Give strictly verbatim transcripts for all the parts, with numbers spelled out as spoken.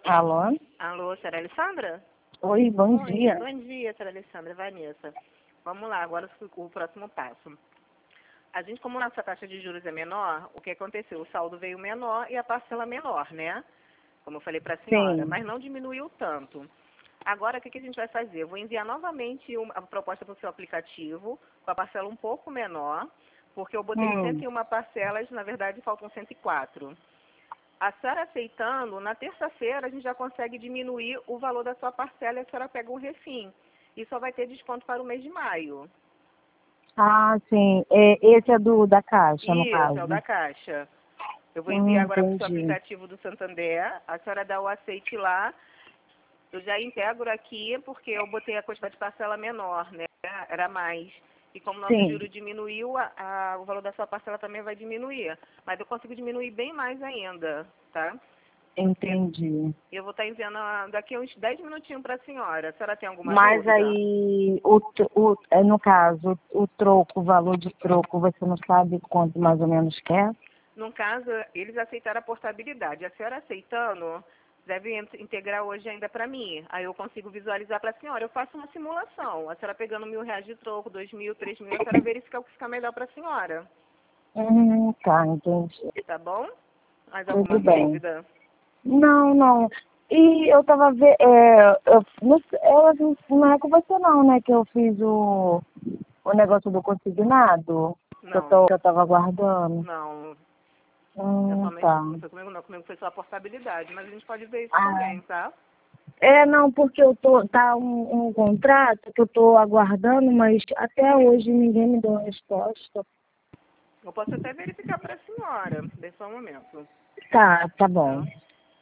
Alô? Alô, senhora Alessandra? Oi, bom Oi, dia. bom dia, senhora Alessandra, Vanessa. Vamos lá, agora o próximo passo. A gente, como nossa taxa de juros é menor, o que aconteceu? O saldo veio menor e a parcela menor, né? Como eu falei para a senhora, Sim. mas não diminuiu tanto. Agora, o que, que a gente vai fazer? Eu vou enviar novamente uma, a proposta para o seu aplicativo, com a parcela um pouco menor, porque eu botei Hum. cento e uma parcelas, na verdade faltam cento e quatro. A senhora aceitando, na terça-feira a gente já consegue diminuir o valor da sua parcela e a senhora pega um refim. E só vai ter desconto para o mês de maio. Ah, sim. É, esse é do da Caixa, no Isso, é o caso. da Caixa. Eu vou enviar Hum, agora para o seu entendi. aplicativo do Santander. A senhora dá o aceite lá. Eu já integro aqui porque eu botei a quantidade de parcela menor, né? Era mais. E como nosso Sim, juro diminuiu, a, a, o valor da sua parcela também vai diminuir. Mas eu consigo diminuir bem mais ainda, tá? E entendi. eu vou estar enviando a- daqui a uns dez minutinhos para a senhora. A senhora tem alguma Mas dúvida? aí, o, tro- o, é, no caso, o troco, o valor de troco, você não sabe quanto mais ou menos quer? No caso, eles aceitaram a portabilidade. A senhora aceitando, deve in- integrar hoje ainda para mim. Aí eu consigo visualizar para a senhora. Eu faço uma simulação. A senhora pegando mil reais de troco, dois mil, três mil, a senhora verifica o que fica melhor para a senhora. Hum, tá, entendi. Tá bom? Mais alguma Tudo bem. dúvida? Não, não. E eu tava vendo, é, eu, não, sei- eu, não é com você não, né, que eu fiz o, o negócio do consignado, que eu, Não, tô, que eu tava aguardando. não. É Hum, somente, tá. não foi comigo não, comigo foi só a portabilidade. Mas a gente pode ver isso Ah, também, tá? é, não, porque eu tô, tá um, um contrato que eu tô aguardando, mas até hoje ninguém me deu resposta. Eu posso até verificar para a senhora. Dê só um momento, Tá, tá bom. tá?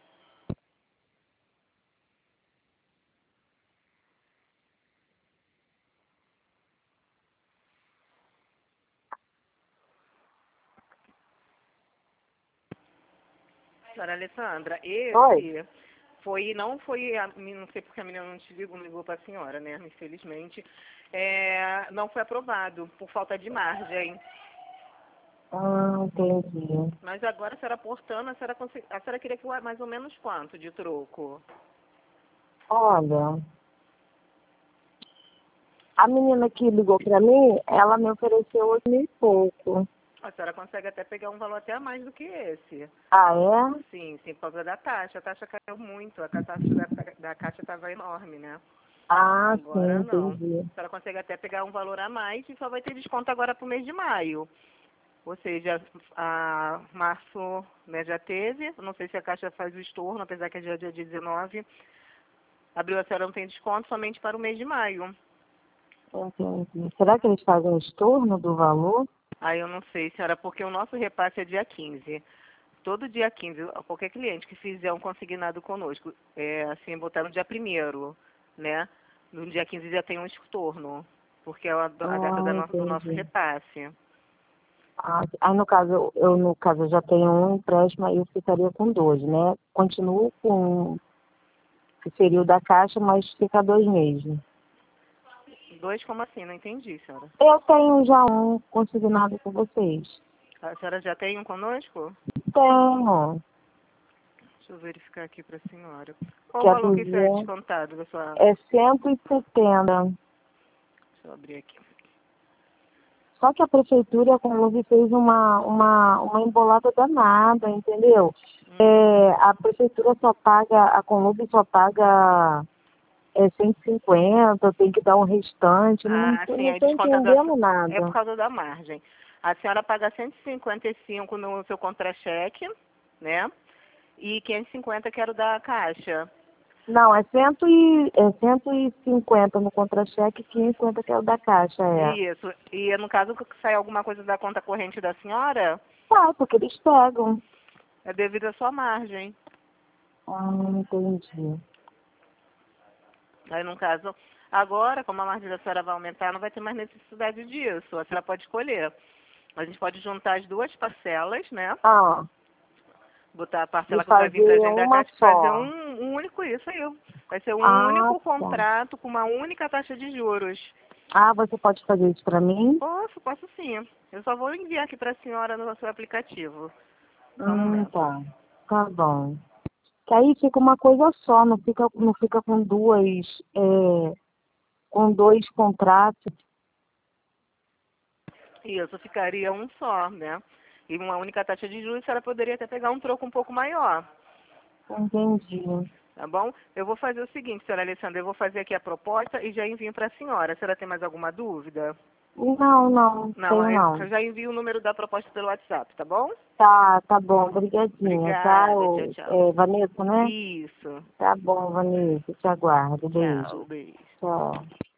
Senhora Alessandra, Oi? esse foi, não foi, a, não sei porque a menina não te ligou, não ligou para a senhora, né? Infelizmente. É, não foi aprovado por falta de margem. Ah, entendi. Mas agora a senhora portando, a senhora, consegui- a senhora queria que eu- mais ou menos quanto de troco? Olha, a menina que ligou pra mim, ela me ofereceu oito mil e pouco. A senhora consegue até pegar um valor até a mais do que esse. Ah, é? Sim, sim, por causa da taxa. A taxa caiu muito, a taxa da, da caixa estava enorme, né? Ah, sim, Agora não. entendi. A senhora consegue até pegar um valor a mais e só vai ter desconto agora para o mês de maio. Ou seja, a março, né, já teve. Não sei se a Caixa faz o estorno, apesar que é dia, dia dezenove. Abril a senhora não tem desconto somente para o mês de maio. Entendi. Será que eles fazem o estorno do valor? Aí eu não sei, senhora, porque o nosso repasse é dia quinze. Todo dia quinze, qualquer cliente que fizer um consignado conosco, é, assim, botar no dia primeiro, né? No dia quinze já tem um estorno, porque é a, a data Ah, da no- do nosso entendi. repasse. Ah, aí no caso, eu no caso já tenho um empréstimo, aí eu ficaria com dois, né? Continuo com que seria o da Caixa, mas fica dois meses. Dois, como assim? Não entendi, senhora. Eu tenho já um consignado com vocês. A senhora já tem um conosco? Tenho. Deixa eu verificar aqui para a senhora. Qual Que o a valor que isso é Tuzia descontado da sua... é cento e setenta. Deixa eu abrir aqui. Só que a prefeitura, como você fez uma, uma, uma embolada danada, entendeu? Hum. É, a prefeitura só paga, a Conlube só paga é, cento e cinquenta, tem que dar um restante, não Ah, sim, estou aí desconta da... entendendo É por nada. causa da margem. A senhora paga cento e cinquenta e cinco no seu contra-cheque, né? E quinhentos e cinquenta que era o da Caixa. Não, é, cento e, é cento e cinquenta no contra-cheque e quinhentos e cinquenta que é o da Caixa, é. Isso. E no caso que sai alguma coisa da conta corrente da senhora, Tá, porque eles pegam. é devido à sua margem. Ah, entendi. Aí no caso, agora, como a margem da senhora vai aumentar, não vai ter mais necessidade disso. A senhora pode escolher. A gente pode juntar as duas parcelas, né? Ah, Botar a de parcela que vai vir pra fazer gente da uma Caixa e fazer só. um, um único, isso aí. Vai ser um Ah, único tá. contrato com uma única taxa de juros. Ah, você pode fazer isso pra mim? Posso, posso sim. Eu só vou enviar aqui pra senhora no seu aplicativo. Só um Hum, momento. tá. Tá bom. Que aí fica uma coisa só, não fica, não fica com duas, é, com dois contratos. Isso, ficaria um só, né? E uma única taxa de juros, a senhora poderia até pegar um troco um pouco maior. Entendi. Tá bom? Eu vou fazer o seguinte, senhora Alessandra, eu vou fazer aqui a proposta e já envio para a senhora. A senhora tem mais alguma dúvida? Não, não, Não, tenho eu não. já envio o número da proposta pelo WhatsApp, tá bom? Tá, tá bom, obrigadinha, tá? Obrigada, tchau, Ô, tchau. é, Vanessa, né? Isso. Tá bom, Vanessa, te aguardo. Beijo. Tchau, beijo. Tchau.